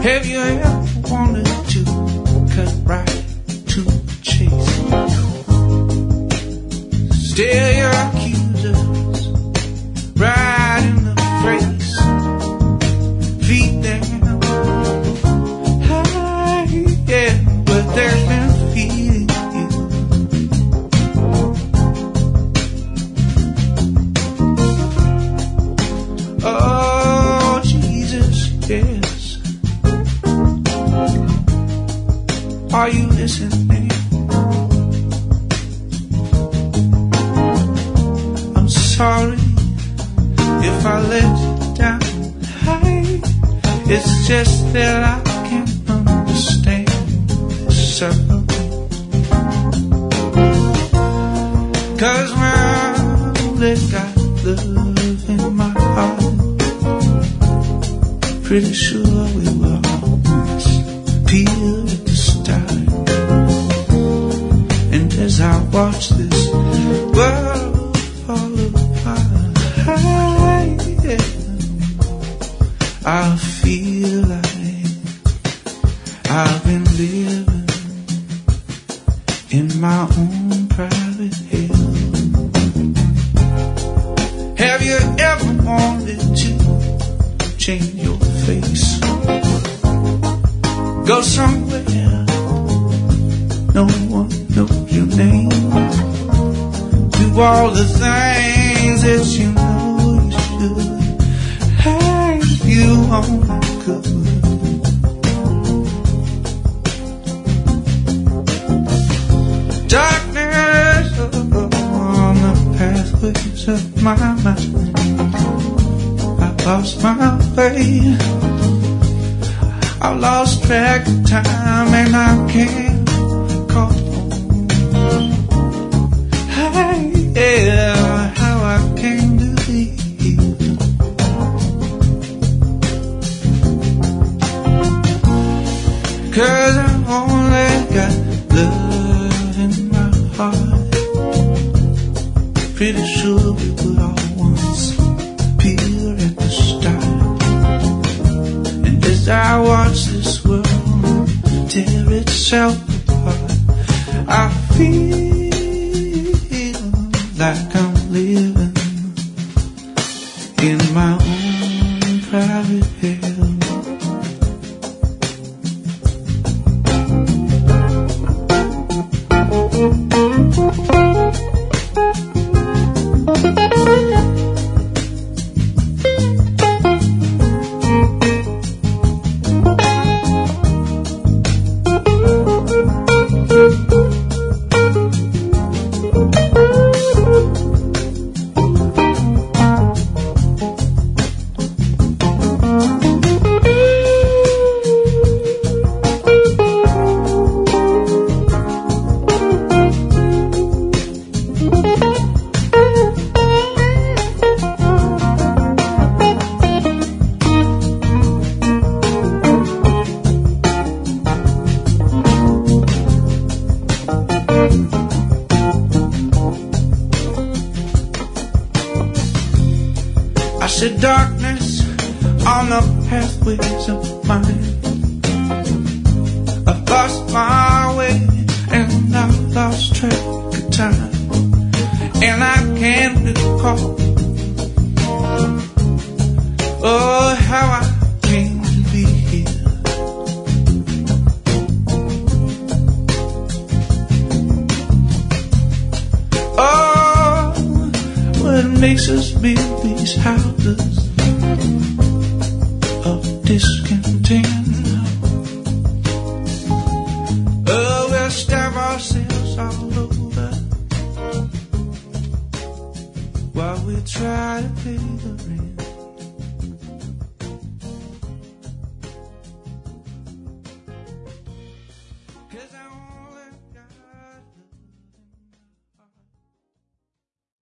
Have you ever wanted to cut right to the chase? Stare your accusers right in the face. Feed them high, yeah, but there's been feeding you. Oh, Jesus, yes. Are you listening? I'm sorry if I let you down. It's just that I can't understand this suffering. 'Cause when I got love in my heart, pretty sure we were almost peeled at the start. And as I watch this world fall apart, I feel like I've been living in my own private hell. Have you ever wanted to change your face? Go somewhere no one knows your name. Do all the things that you know you should. Hey, you only could. Darkness on the pathways of my mind. I lost my way. I lost track of time and I can't call home. Hey, yeah, how I came to be here. 'Cause I only got love in my heart. Pretty sure we were all once pure at the start. And as I watch this world tear itself apart, I feel like I'm living in my own private hell. I said darkness on the pathways of mine. I've lost my way and I've lost track of time, and I can't recall oh how I came to be here. Oh, what makes us build these houses of discontent? Oh, we'll stab ourselves all over while we try to pay the rent.